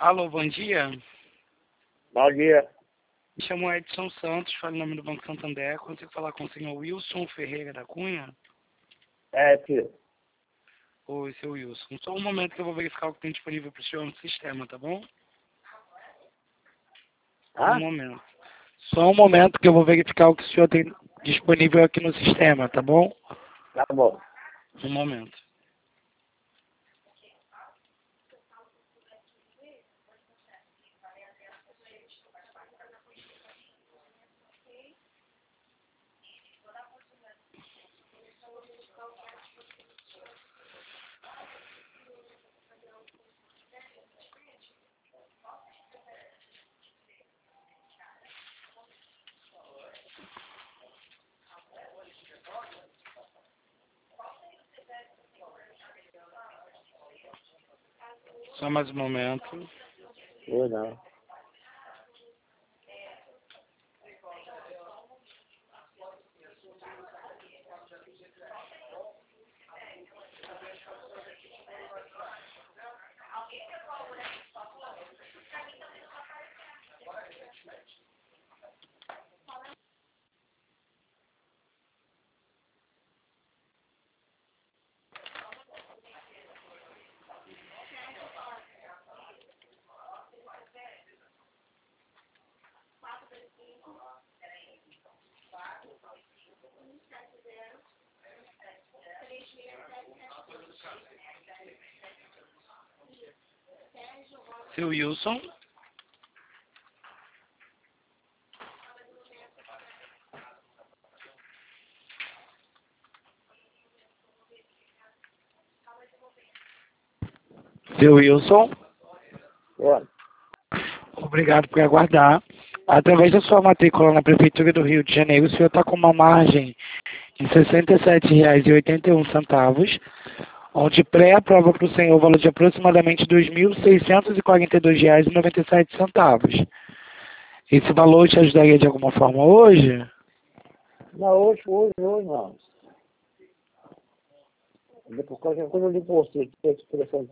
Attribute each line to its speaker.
Speaker 1: Alô, bom dia.
Speaker 2: Bom dia.
Speaker 1: Me chamo Edson Santos, falo em nome do Banco Santander. Consigo falar com o senhor Wilson Ferreira da Cunha?
Speaker 2: É, filho.
Speaker 1: Oi, seu Wilson. Só um momento que eu vou verificar o que tem disponível para o senhor no sistema, tá bom? Um
Speaker 2: Hã?
Speaker 1: momento. Só um momento que eu vou verificar o que o senhor tem disponível aqui no sistema, tá bom?
Speaker 2: Tá bom.
Speaker 1: Um momento. Só mais um momento.
Speaker 2: Eu não.
Speaker 1: Seu Wilson? Seu Wilson?
Speaker 2: Oi.
Speaker 1: Obrigado por aguardar. Através da sua matrícula na Prefeitura do Rio de Janeiro, o senhor está com uma margem de R$ 67,81, onde pré-aprova para o senhor o valor de aproximadamente R$ 2.642,97. Esse valor te ajudaria de alguma forma hoje?
Speaker 2: Não, hoje não. Depois, quando eu li por você, que tem esse telefone